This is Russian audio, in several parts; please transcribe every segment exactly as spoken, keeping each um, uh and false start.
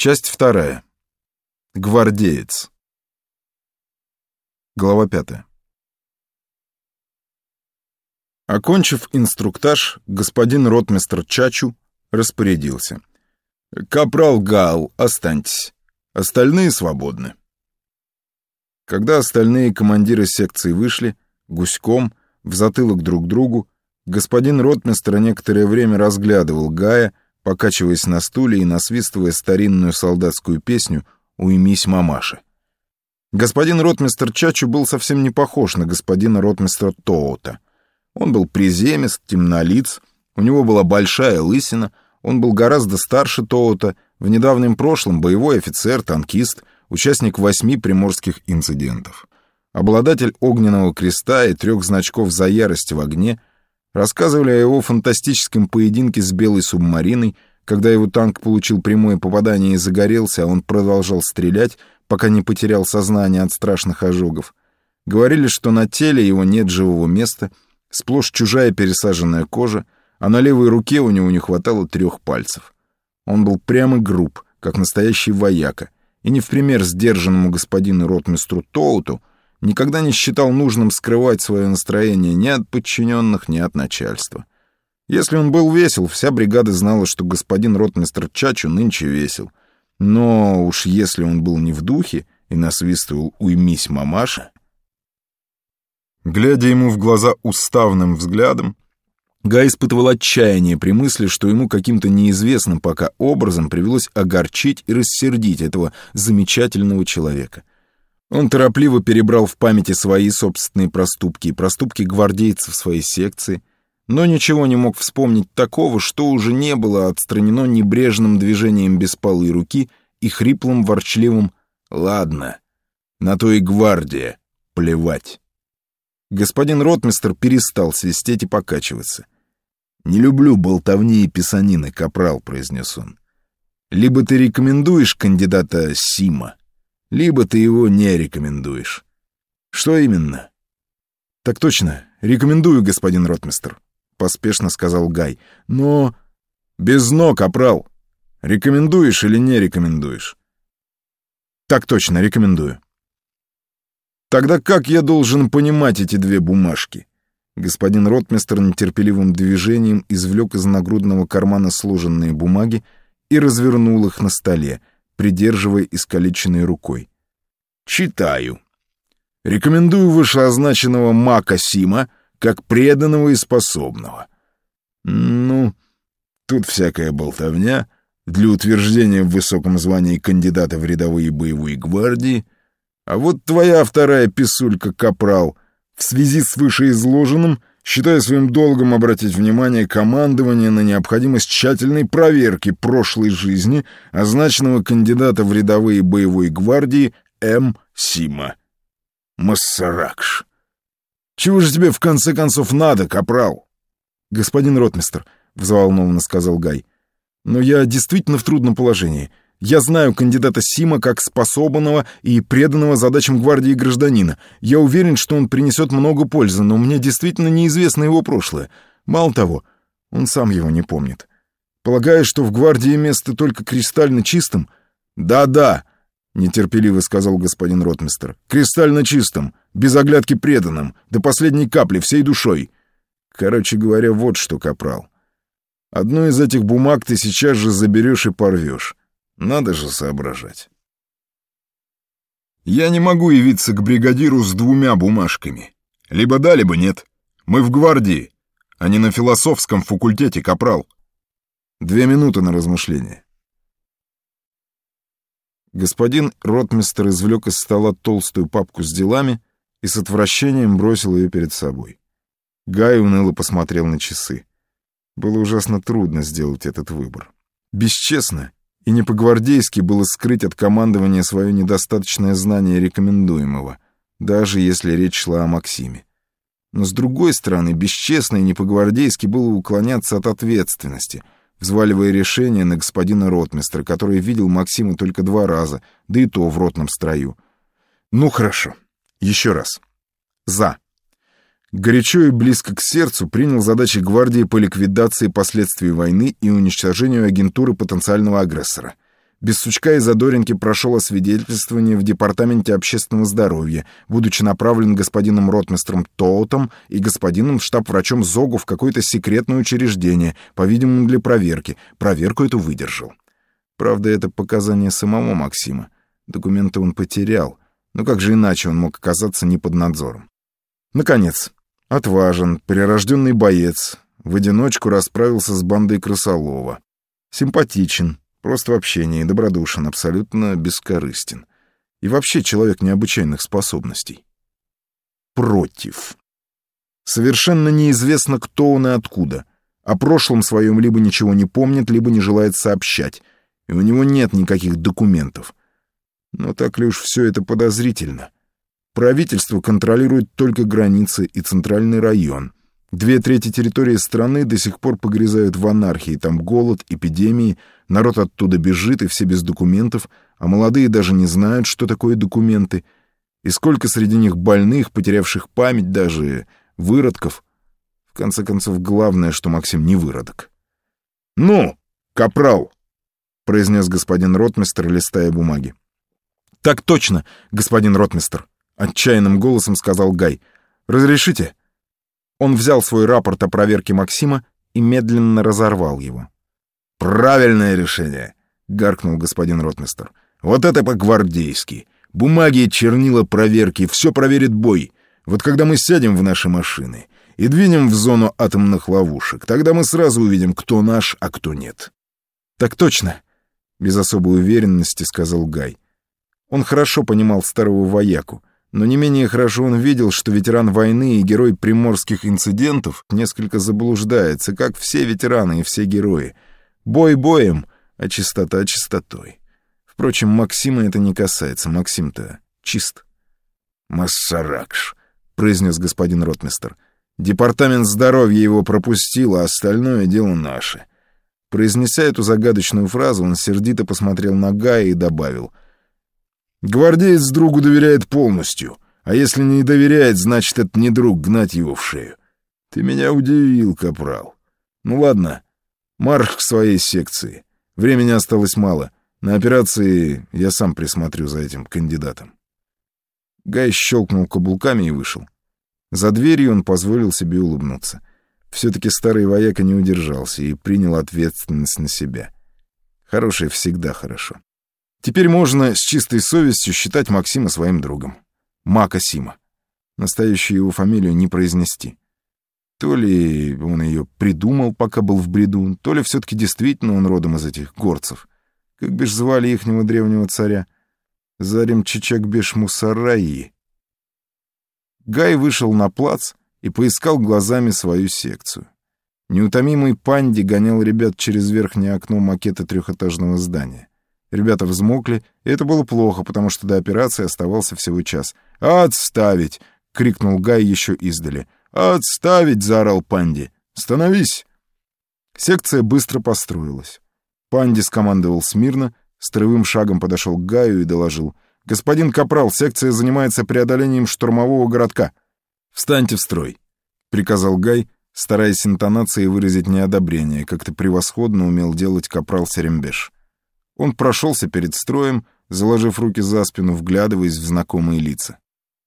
Часть вторая. Гвардеец. Глава пятая. Окончив инструктаж, господин ротмистр Чачу распорядился: «Капрал Гаал, останьтесь. Остальные свободны». Когда остальные командиры секции вышли, гуськом, в затылок друг другу, господин ротмистр некоторое время разглядывал Гая, покачиваясь на стуле и насвистывая старинную солдатскую песню «Уймись, мамаша». Господин ротмистр Чачу был совсем не похож на господина ротмистра Тоота. Он был приземист, темнолиц, у него была большая лысина, он был гораздо старше Тоота, в недавнем прошлом боевой офицер, танкист, участник восьми приморских инцидентов. Обладатель огненного креста и трех значков за ярость в огне. Рассказывали о его фантастическом поединке с белой субмариной, когда его танк получил прямое попадание и загорелся, а он продолжал стрелять, пока не потерял сознание от страшных ожогов. Говорили, что на теле его нет живого места, сплошь чужая пересаженная кожа, а на левой руке у него не хватало трех пальцев. Он был прямо груб, как настоящий вояка, и не в пример сдержанному господину ротмистру Тоуту никогда не считал нужным скрывать свое настроение ни от подчиненных, ни от начальства. Если он был весел, вся бригада знала, что господин ротмистр Чачу нынче весел. Но уж если он был не в духе и насвистывал «Уймись, мамаша», глядя ему в глаза уставным взглядом, Гай испытывал отчаяние при мысли, что ему каким-то неизвестным пока образом привелось огорчить и рассердить этого замечательного человека. Он торопливо перебрал в памяти свои собственные проступки и проступки гвардейцев своей секции, но ничего не мог вспомнить такого, что уже не было отстранено небрежным движением беспалой руки и хриплым ворчливым «Ладно, на то и гвардия, плевать». Господин ротмистр перестал свистеть и покачиваться. «Не люблю болтовни и писанины, капрал», — произнес он. «Либо ты рекомендуешь кандидата Сима, либо ты его не рекомендуешь. Что именно?» «Так точно, рекомендую, господин ротмистр», — поспешно сказал Гай. «Но...» «Без «но», капрал. Рекомендуешь или не рекомендуешь?» «Так точно, рекомендую». «Тогда как я должен понимать эти две бумажки?» Господин ротмистр нетерпеливым движением извлек из нагрудного кармана сложенные бумаги и развернул их на столе, придерживая искалеченной рукой. «Читаю. Рекомендую вышеозначенного мака Сима как преданного и способного. Ну, тут всякая болтовня для утверждения в высоком звании кандидата в рядовые боевые гвардии. А вот твоя вторая писулька, капрал, в связи с вышеизложенным считаю своим долгом обратить внимание командования на необходимость тщательной проверки прошлой жизни означенного кандидата в рядовые боевой гвардии М. Сима. Массаракш. Чего же тебе в конце концов надо, капрал?» «Господин ротмистр», — взволнованно сказал Гай, — «но я действительно в трудном положении. Я знаю кандидата Сима как способного и преданного задачам гвардии гражданина. Я уверен, что он принесет много пользы, но мне действительно неизвестно его прошлое. Мало того, он сам его не помнит. Полагаю, что в гвардии место только кристально чистым?» «Да-да», — нетерпеливо сказал господин ротмистр, — «кристально чистым, без оглядки преданным, до последней капли, всей душой. Короче говоря, вот что, капрал. Одну из этих бумаг ты сейчас же заберешь и порвешь. Надо же соображать. Я не могу явиться к бригадиру с двумя бумажками. Либо да, либо нет. Мы в гвардии, а не на философском факультете, капрал. Две минуты на размышление». Господин ротмистр извлек из стола толстую папку с делами и с отвращением бросил ее перед собой. Гай уныло посмотрел на часы. Было ужасно трудно сделать этот выбор. Бесчестно и не по-гвардейски было скрыть от командования свое недостаточное знание рекомендуемого, даже если речь шла о Максиме. Но, с другой стороны, бесчестно и не по-гвардейски было уклоняться от ответственности, взваливая решение на господина ротмистра, который видел Максима только два раза, да и то в ротном строю. «Ну, хорошо. Еще раз. За». Горячо и близко к сердцу принял задачи гвардии по ликвидации последствий войны и уничтожению агентуры потенциального агрессора. Без сучка и задоринки прошел освидетельствование в Департаменте общественного здоровья, будучи направлен господином ротмистром Тоутом и господином штаб-врачом Зогу в какое-то секретное учреждение, по-видимому, для проверки. Проверку эту выдержал. Правда, это показания самого Максима. Документы он потерял. Но как же иначе он мог оказаться не под надзором? Наконец, отважен, прирожденный боец, в одиночку расправился с бандой Крысолова. Симпатичен, просто в общении, добродушен, абсолютно бескорыстен. И вообще человек необычайных способностей. Против. Совершенно неизвестно, кто он и откуда. О прошлом своем либо ничего не помнит, либо не желает сообщать. И у него нет никаких документов. Но так ли уж все это подозрительно? Правительство контролирует только границы и центральный район. Две трети территории страны до сих пор погрязают в анархии. Там голод, эпидемии, народ оттуда бежит, и все без документов, а молодые даже не знают, что такое документы. И сколько среди них больных, потерявших память, даже выродков. В конце концов, главное, что Максим не выродок. «Ну, капрал!» — произнес господин ротмистр, листая бумаги. «Так точно, господин ротмистр!» — отчаянным голосом сказал Гай. «Разрешите?» Он взял свой рапорт о проверке Максима и медленно разорвал его. «Правильное решение!» — гаркнул господин ротмистр. «Вот это по-гвардейски! Бумаги, чернила, проверки — все проверит бой. Вот когда мы сядем в наши машины и двинем в зону атомных ловушек, тогда мы сразу увидим, кто наш, а кто нет». «Так точно!» — без особой уверенности сказал Гай. Он хорошо понимал старого вояку, но не менее хорошо он видел, что ветеран войны и герой приморских инцидентов несколько заблуждается, как все ветераны и все герои. Бой боем, а чистота чистотой. Впрочем, Максима это не касается, Максим-то чист. «Массаракш», — произнес господин ротмистр. «Департамент здоровья его пропустил, а остальное дело наше». Произнеся эту загадочную фразу, он сердито посмотрел на Гая и добавил: «Гвардеец другу доверяет полностью, а если не доверяет, значит, это не друг, гнать его в шею. Ты меня удивил, капрал. Ну ладно, марш к своей секции. Времени осталось мало. На операции я сам присмотрю за этим кандидатом». Гай щелкнул каблуками и вышел. За дверью он позволил себе улыбнуться. Все-таки старый вояка не удержался и принял ответственность на себя. Хорошее всегда хорошо. Теперь можно с чистой совестью считать Максима своим другом. Мака Сима. Настоящую его фамилию не произнести. То ли он ее придумал, пока был в бреду, то ли все-таки действительно он родом из этих горцев. Как бишь звали ихнего древнего царя? Зарем-Чичак-беш-Мусараи. Гай вышел на плац и поискал глазами свою секцию. Неутомимый Панди гонял ребят через верхнее окно макета трехэтажного здания. Ребята взмокли, и это было плохо, потому что до операции оставался всего час. «Отставить!» — крикнул Гай еще издали. «Отставить!» — заорал Панди. «Становись!» Секция быстро построилась. Панди скомандовал смирно, строевым шагом подошел к Гаю и доложил: «Господин капрал, секция занимается преодолением штурмового городка. Встаньте в строй!» — приказал Гай, стараясь интонацией выразить неодобрение, как-то превосходно умел делать капрал Серембеш. Он прошелся перед строем, заложив руки за спину, вглядываясь в знакомые лица.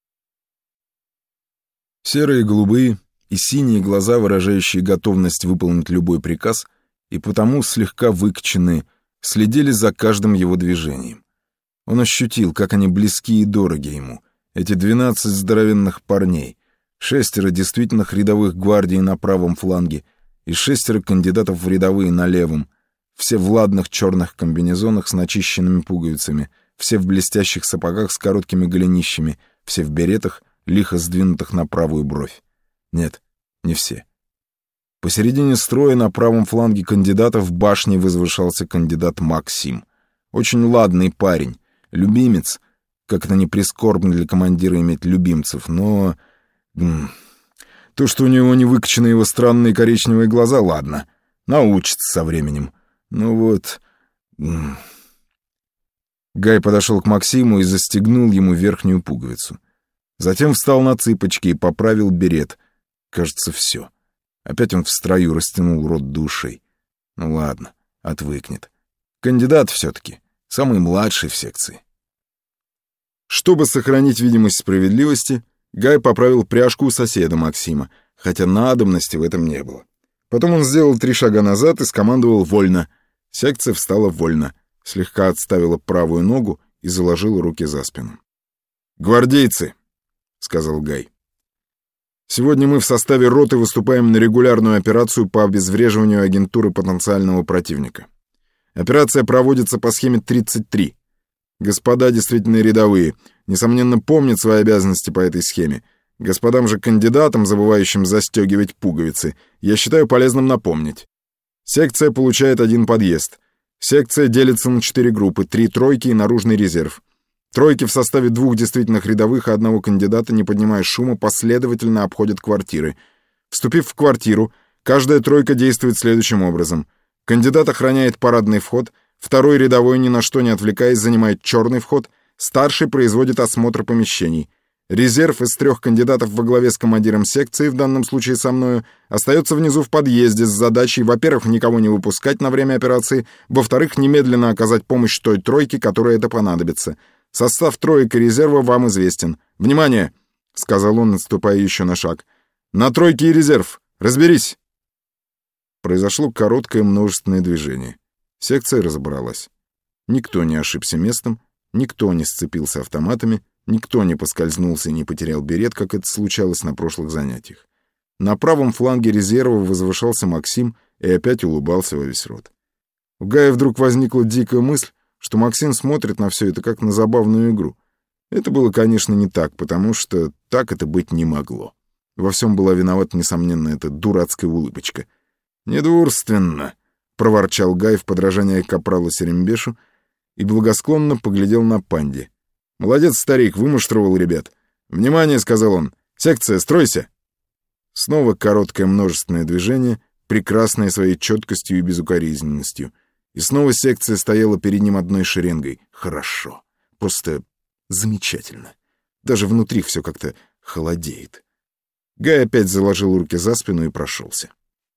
Серые, голубые и синие глаза, выражающие готовность выполнить любой приказ, и потому слегка выкоченные, следили за каждым его движением. Он ощутил, как они близки и дороги ему, эти двенадцать здоровенных парней, шестеро действительных рядовых гвардий на правом фланге и шестеро кандидатов в рядовые на левом, все в ладных черных комбинезонах с начищенными пуговицами, все в блестящих сапогах с короткими голенищами, все в беретах, лихо сдвинутых на правую бровь. Нет, не все. Посередине строя на правом фланге кандидатов в башне возвышался кандидат Максим. Очень ладный парень, любимец, как это не прискорбно для командира иметь любимцев, но... То, что у него не выкачаны его странные коричневые глаза, ладно, научится со временем. Ну вот... Гай подошел к Максиму и застегнул ему верхнюю пуговицу. Затем встал на цыпочки и поправил берет. Кажется, все. Опять он в строю растянул рот до ушей. Ну ладно, отвыкнет. Кандидат все-таки. самый младший в секции. Чтобы сохранить видимость справедливости, Гай поправил пряжку у соседа Максима, хотя надобности в этом не было. Потом он сделал три шага назад и скомандовал «вольно». Секция встала вольно, слегка отставила правую ногу и заложила руки за спину. «Гвардейцы», — сказал Гай, — «сегодня мы в составе роты выступаем на регулярную операцию по обезвреживанию агентуры потенциального противника. Операция проводится по схеме тридцать три. Господа действительно рядовые, несомненно, помнят свои обязанности по этой схеме. Господам же кандидатам, забывающим застегивать пуговицы, я считаю полезным напомнить. Секция получает один подъезд. Секция делится на четыре группы, три тройки и наружный резерв. Тройки в составе двух действительных рядовых и одного кандидата, не поднимая шума, последовательно обходят квартиры. Вступив в квартиру, каждая тройка действует следующим образом. Кандидат охраняет парадный вход, второй рядовой, ни на что не отвлекаясь, занимает черный вход, старший производит осмотр помещений. Резерв из трех кандидатов во главе с командиром секции, в данном случае со мною, остается внизу в подъезде с задачей, во-первых, никого не выпускать на время операции, во-вторых, немедленно оказать помощь той тройке, которой это понадобится. Состав троек и резерва вам известен. «Внимание!» — сказал он, отступая еще на шаг. «На тройки и резерв! Разберись!» Произошло короткое множественное движение. Секция разобралась. Никто не ошибся местом, никто не сцепился автоматами, никто не поскользнулся и не потерял берет, как это случалось на прошлых занятиях. На правом фланге резерва возвышался Максим и опять улыбался во весь рот. У Гая вдруг возникла дикая мысль, что Максим смотрит на все это как на забавную игру. Это было, конечно, не так, потому что так это быть не могло. Во всем была виновата, несомненно, эта дурацкая улыбочка. «Недурственно», — проворчал Гай в подражание капралу Серембешу и благосклонно поглядел на Панди. «Молодец, старик, вымуштровал ребят. Внимание», — сказал он. «Секция, стройся!» Снова короткое множественное движение, прекрасное своей четкостью и безукоризненностью. И снова секция стояла перед ним одной шеренгой. Хорошо. Просто замечательно. Даже внутри все как-то холодеет. Гай опять заложил руки за спину и прошелся.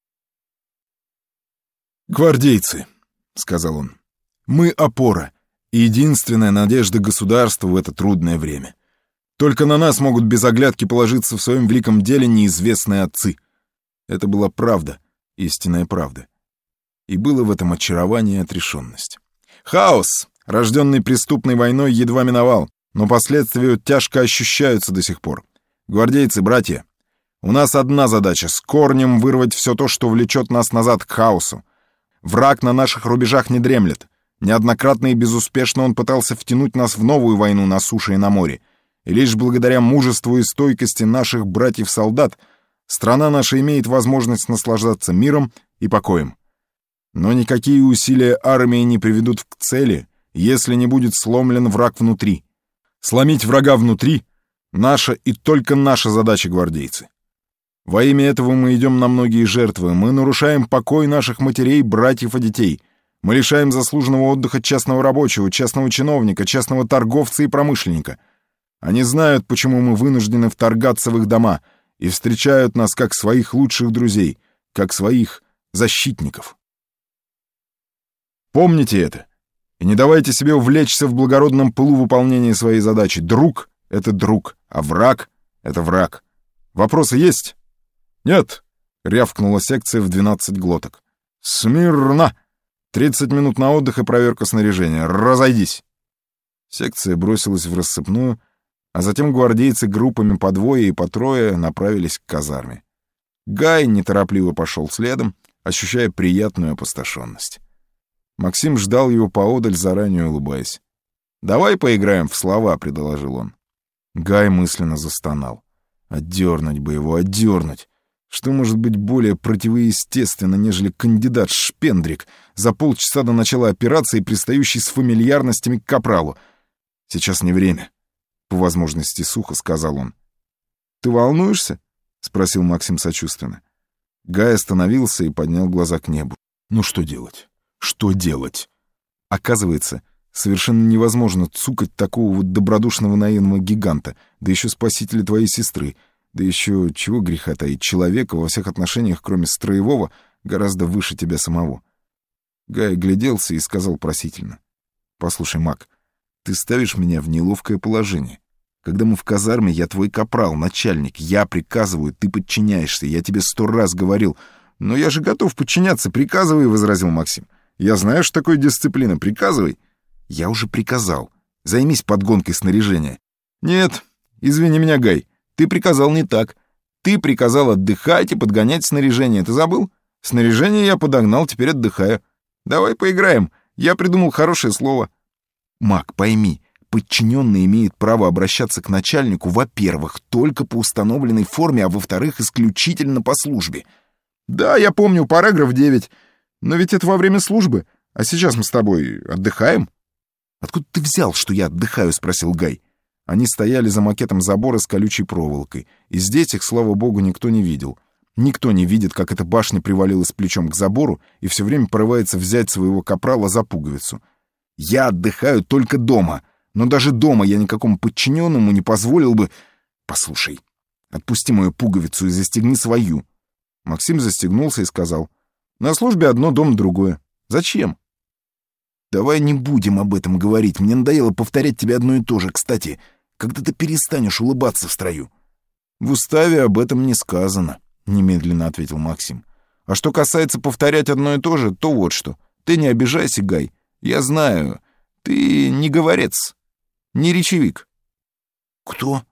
«Гвардейцы», — сказал он, — «мы опора и единственная надежда государства в это трудное время. Только на нас могут без оглядки положиться в своем великом деле неизвестные отцы». Это была правда, истинная правда. И было в этом очарование и отрешенность. Хаос, рожденный преступной войной, едва миновал, но последствия тяжко ощущаются до сих пор. Гвардейцы, братья, у нас одна задача — с корнем вырвать все то, что влечет нас назад к хаосу. Враг на наших рубежах не дремлет. Неоднократно и безуспешно он пытался втянуть нас в новую войну на суше и на море. И лишь благодаря мужеству и стойкости наших братьев-солдат страна наша имеет возможность наслаждаться миром и покоем. Но никакие усилия армии не приведут к цели, если не будет сломлен враг внутри. Сломить врага внутри — наша и только наша задача, гвардейцы. Во имя этого мы идем на многие жертвы, мы нарушаем покой наших матерей, братьев и детей. Мы лишаем заслуженного отдыха частного рабочего, частного чиновника, частного торговца и промышленника. Они знают, почему мы вынуждены вторгаться в их дома и встречают нас как своих лучших друзей, как своих защитников. Помните это и не давайте себе увлечься в благородном пылу выполнения своей задачи. Друг — это друг, а враг — это враг. Вопросы есть? «Нет!» — рявкнула секция в двенадцать глоток. «Смирно! Тридцать минут на отдых и проверка снаряжения. Разойдись!» Секция бросилась в рассыпную, а затем гвардейцы группами по двое и по трое направились к казарме. Гай неторопливо пошел следом, ощущая приятную опустошенность. Максим ждал его поодаль, заранее улыбаясь. «Давай поиграем в слова», — предложил он. Гай мысленно застонал. «Отдернуть бы его, отдернуть! Что может быть более противоестественно, нежели кандидат Шпендрик, за полчаса до начала операции, пристающий с фамильярностями к капралу? Сейчас не время», — по возможности сухо сказал он. «Ты волнуешься?» — спросил Максим сочувственно. Гай остановился и поднял глаза к небу. «Ну что делать? Что делать?» Оказывается, совершенно невозможно цукать такого вот добродушного наивного гиганта, да еще спасителя твоей сестры, да еще, чего греха таить, человека во всех отношениях, кроме строевого, гораздо выше тебя самого. Гай гляделся и сказал просительно: Послушай, Мак, ты ставишь меня в неловкое положение. Когда мы в казарме, я твой капрал, начальник. Я приказываю, ты подчиняешься. Я тебе сто раз говорил. Но я же готов подчиняться. Приказывай, — возразил Максим. Я знаю, что такое дисциплина. Приказывай. Я уже приказал. Займись подгонкой снаряжения. Нет, извини меня, Гай. Ты приказал не так. Ты приказал отдыхать и подгонять снаряжение. Ты забыл? Снаряжение я подогнал, теперь отдыхаю. Давай поиграем. Я придумал хорошее слово. Мак, пойми, подчиненный имеет право обращаться к начальнику, во-первых, только по установленной форме, а во-вторых, исключительно по службе. Да, я помню, параграф девять. Но ведь это во время службы. А сейчас мы с тобой отдыхаем. Откуда ты взял, что я отдыхаю? — спросил Гай. Они стояли за макетом забора с колючей проволокой. И здесь их, слава богу, никто не видел. Никто не видит, как эта башня привалилась плечом к забору и все время порывается взять своего капрала за пуговицу. Я отдыхаю только дома. Но даже дома я никакому подчиненному не позволил бы... Послушай, отпусти мою пуговицу и застегни свою. Максим застегнулся и сказал: на службе одно, дома другое. Зачем? Давай не будем об этом говорить. Мне надоело повторять тебе одно и то же. Кстати, когда ты перестанешь улыбаться в строю? В уставе об этом не сказано, немедленно ответил Максим. А что касается повторять одно и то же, то вот что. Ты не обижайся, Гай. Я знаю, ты не говорец, не речевик. Кто?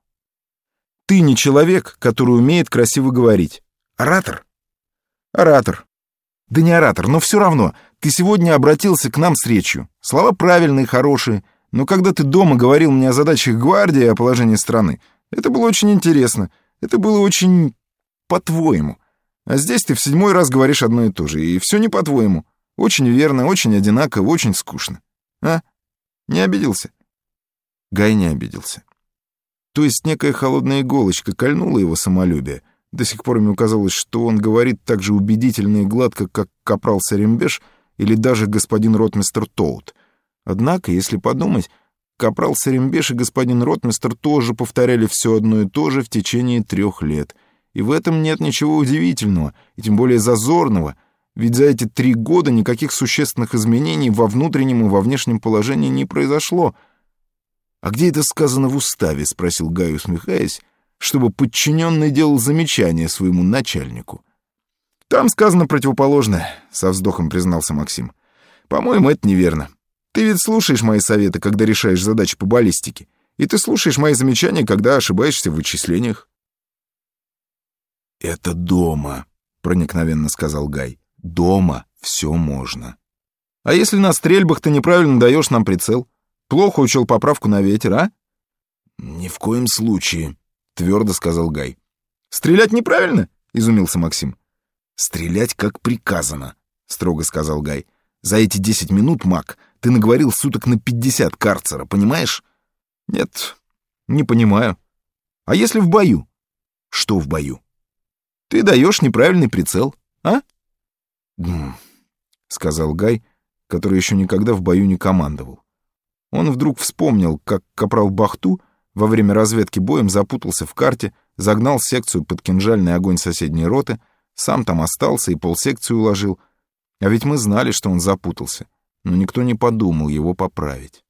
Ты не человек, который умеет красиво говорить. Оратор? Оратор. Да не оратор, но все равно. Ты сегодня обратился к нам с речью. Слова правильные, хорошие. Но когда ты дома говорил мне о задачах гвардии и о положении страны, это было очень интересно. Это было очень по-твоему. А здесь ты в седьмой раз говоришь одно и то же. И все не по-твоему. Очень верно, очень одинаково, очень скучно. А? Не обиделся? Гай не обиделся. То есть некая холодная иголочка кольнула его самолюбие. До сих пор ему казалось, что он говорит так же убедительно и гладко, как капрал Серембеш или даже господин ротмистр Тоут. Однако, если подумать, капрал Серембеш и господин ротмистр тоже повторяли все одно и то же в течение трех лет. И в этом нет ничего удивительного, и тем более зазорного, ведь за эти три года никаких существенных изменений во внутреннем и во внешнем положении не произошло. «А где это сказано в уставе?» — спросил Гай, усмехаясь, чтобы подчиненный делал замечание своему начальнику. «Там сказано противоположное», — со вздохом признался Максим. «По-моему, это неверно. Ты ведь слушаешь мои советы, когда решаешь задачи по баллистике, и ты слушаешь мои замечания, когда ошибаешься в вычислениях». «Это дома», — проникновенно сказал Гай. «Дома все можно». «А если на стрельбах ты неправильно даешь нам прицел? Плохо учел поправку на ветер, а?» «Ни в коем случае», — твердо сказал Гай. «Стрелять неправильно?» — изумился Максим. «Стрелять как приказано», — строго сказал Гай. «За эти десять минут, Мак, ты наговорил суток на пятьдесят карцера, понимаешь?» «Нет, не понимаю. А если в бою?» «Что в бою?» «Ты даешь неправильный прицел, а?» «Гм», — сказал Гай, который еще никогда в бою не командовал. Он вдруг вспомнил, как капрал Бахту во время разведки боем запутался в карте, загнал секцию под кинжальный огонь соседней роты, сам там остался и полсекцию уложил. А ведь мы знали, что он запутался, но никто не подумал его поправить.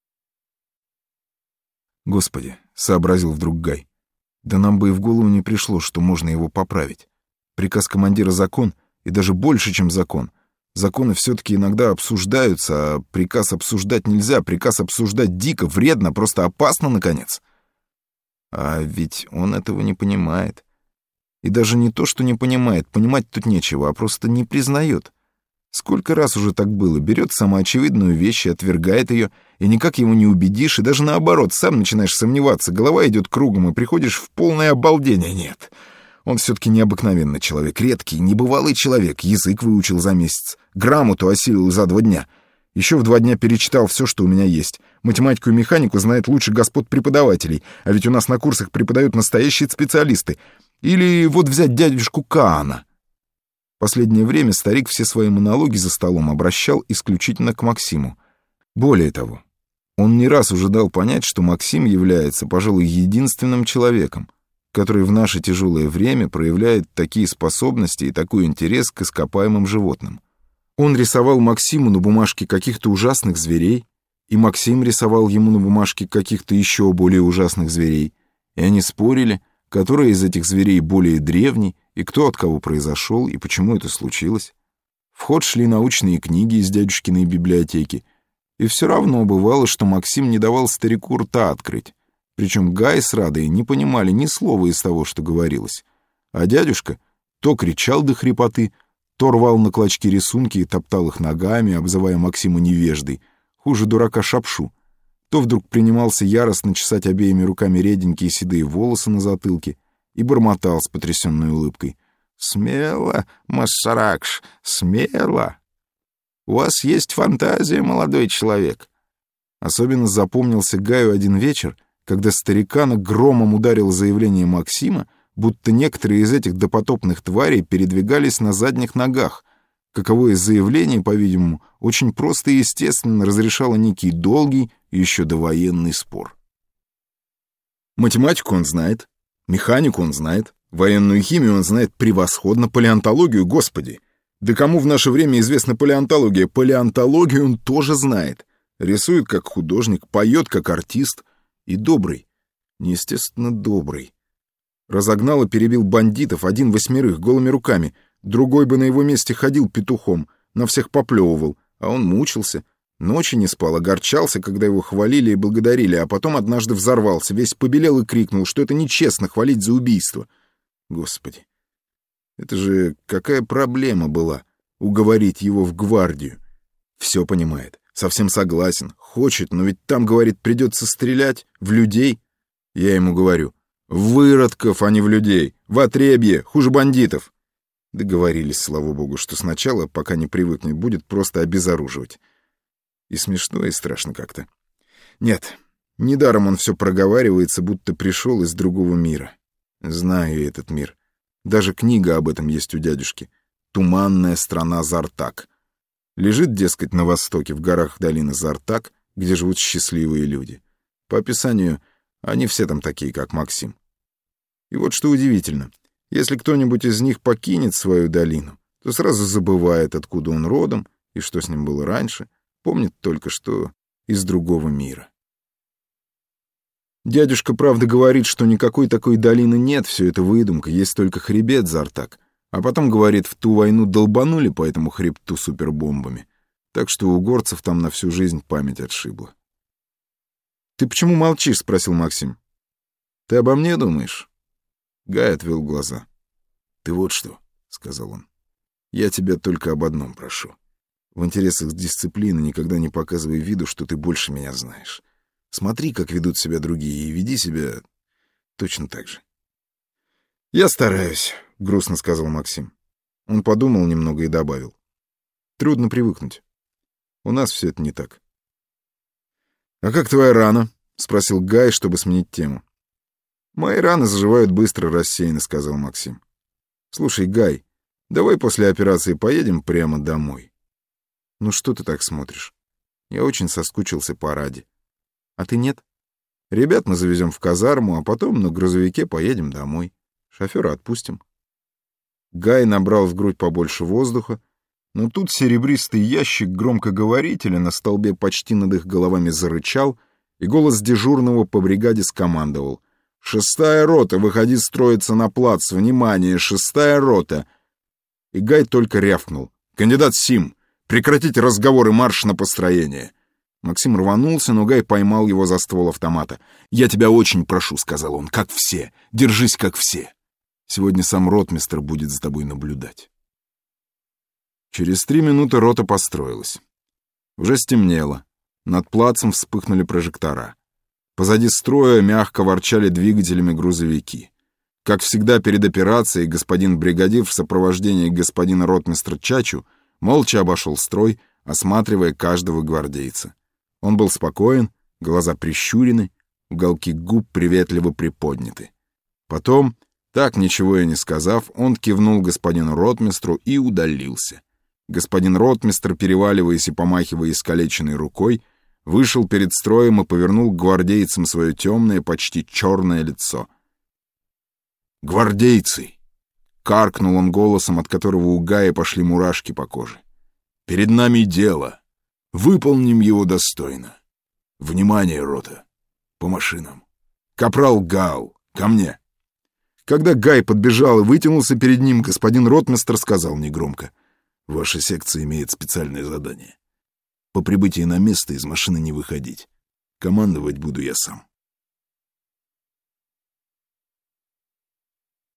«Господи», — сообразил вдруг Гай, — «да нам бы и в голову не пришло, что можно его поправить. Приказ командира — закон, и даже больше, чем закон. Законы все-таки иногда обсуждаются, а приказ обсуждать нельзя. Приказ обсуждать дико, вредно, просто опасно, наконец». А ведь он этого не понимает. И даже не то, что не понимает, понимать тут нечего, а просто не признает. Сколько раз уже так было, берет самоочевидную вещь и отвергает ее, и никак его не убедишь, и даже наоборот, сам начинаешь сомневаться, голова идет кругом, и приходишь в полное обалдение. Нет, он все-таки необыкновенный человек, редкий, небывалый человек, язык выучил за месяц, грамоту осилил за два дня. Еще в два дня перечитал все, что у меня есть. Математику и механику знает лучше господ преподавателей, а ведь у нас на курсах преподают настоящие специалисты. Или вот взять дядюшку Каана. Последнее время старик все свои монологи за столом обращал исключительно к Максиму. Более того, он не раз уже дал понять, что Максим является, пожалуй, единственным человеком, который в наше тяжелое время проявляет такие способности и такой интерес к ископаемым животным. Он рисовал Максиму на бумажке каких-то ужасных зверей и Максим рисовал ему на бумажке каких-то еще более ужасных зверей, и они спорили, который из этих зверей более древний, и кто от кого произошел, и почему это случилось. В ход шли научные книги из дядюшкиной библиотеки, и все равно бывало, что Максим не давал старику рта открыть. Причем Гай с Радой не понимали ни слова из того, что говорилось. А дядюшка то кричал до хрипоты, то рвал на клочки рисунки и топтал их ногами, обзывая Максима невеждой, хуже дурака Шапшу, то вдруг принимался яростно чесать обеими руками реденькие седые волосы на затылке и бормотал с потрясенной улыбкой: «Смело, Массаракш, смело! У вас есть фантазия, молодой человек!» Особенно запомнился Гаю один вечер, когда старикана громом ударил заявление Максима, будто некоторые из этих допотопных тварей передвигались на задних ногах, каковое заявление, по-видимому, очень просто и естественно разрешало некий долгий и еще довоенный спор. Математику он знает, механику он знает, военную химию он знает превосходно, палеонтологию, господи! Да кому в наше время известна палеонтология? Палеонтологию он тоже знает. Рисует как художник, поет как артист и добрый, неестественно добрый. Разогнал и перебил бандитов, один восьмерых, голыми руками. Другой бы на его месте ходил петухом, на всех поплевывал, а он мучился. Ночи не спал, огорчался, когда его хвалили и благодарили, а потом однажды взорвался, весь побелел и крикнул, что это нечестно хвалить за убийство. Господи, это же какая проблема была — уговорить его в гвардию. Все понимает, совсем согласен, хочет, но ведь там, говорит, придется стрелять в людей. Я ему говорю: в выродков, а не в людей, в отребье, хуже бандитов. Договорились, слава богу, что сначала, пока не привыкнет, будет просто обезоруживать. И смешно, и страшно как-то. Нет, недаром он все проговаривается, будто пришел из другого мира. Знаю я этот мир. Даже книга об этом есть у дядюшки. «Туманная страна Зартак». Лежит, дескать, на востоке, в горах долины Зартак, где живут счастливые люди. По описанию, они все там такие, как Максим. И вот что удивительно. Если кто-нибудь из них покинет свою долину, то сразу забывает, откуда он родом и что с ним было раньше, помнит только, что из другого мира. Дядюшка, правда, говорит, что никакой такой долины нет, все это выдумка, есть только хребет Зартак. А потом, говорит, в ту войну долбанули по этому хребту супербомбами, так что у горцев там на всю жизнь память отшибла. «Ты почему молчишь?» — спросил Максим. «Ты обо мне думаешь?» Гай отвел глаза. «Ты вот что», — сказал он, — «я тебя только об одном прошу. В интересах дисциплины никогда не показывай виду, что ты больше меня знаешь. Смотри, как ведут себя другие, и веди себя точно так же». «Я стараюсь», — грустно сказал Максим. Он подумал немного и добавил: «Трудно привыкнуть. У нас все это не так». «А как твоя рана?» — спросил Гай, чтобы сменить тему. «Мои раны заживают быстро, рассеянно», — сказал Максим. «Слушай, Гай, давай после операции поедем прямо домой». «Ну что ты так смотришь? Я очень соскучился по Раде. А ты нет? Ребят мы завезем в казарму, а потом на грузовике поедем домой. Шофера отпустим». Гай набрал в грудь побольше воздуха, но тут серебристый ящик громкоговорителя на столбе почти над их головами зарычал, и голос дежурного по бригаде скомандовал: «Шестая рота, выходи строиться на плац! Внимание, шестая рота!» И Гай только рявкнул: «Кандидат Сим, прекратите разговоры, марш на построение!» Максим рванулся, но Гай поймал его за ствол автомата. «Я тебя очень прошу», — сказал он, — «как все, держись как все. Сегодня сам ротмистр будет за тобой наблюдать». Через три минуты рота построилась. Уже стемнело. Над плацем вспыхнули прожектора. Позади строя мягко ворчали двигателями грузовики. Как всегда перед операцией, господин бригадир в сопровождении господина ротмистра Чачу молча обошел строй, осматривая каждого гвардейца. Он был спокоен, глаза прищурены, уголки губ приветливо приподняты. Потом, так ничего и не сказав, он кивнул господину ротмистру и удалился. Господин ротмистр, переваливаясь и помахивая искалеченной рукой, вышел перед строем и повернул к гвардейцам свое темное, почти черное лицо. «Гвардейцы!» — каркнул он голосом, от которого у Гая пошли мурашки по коже. «Перед нами дело. Выполним его достойно. «Внимание, рота! По машинам! Капрал Гау, ко мне!» Когда Гай подбежал и вытянулся перед ним, господин ротмистр сказал негромко: «Ваша секция имеет специальное задание. По прибытии на место из машины не выходить. Командовать буду я сам».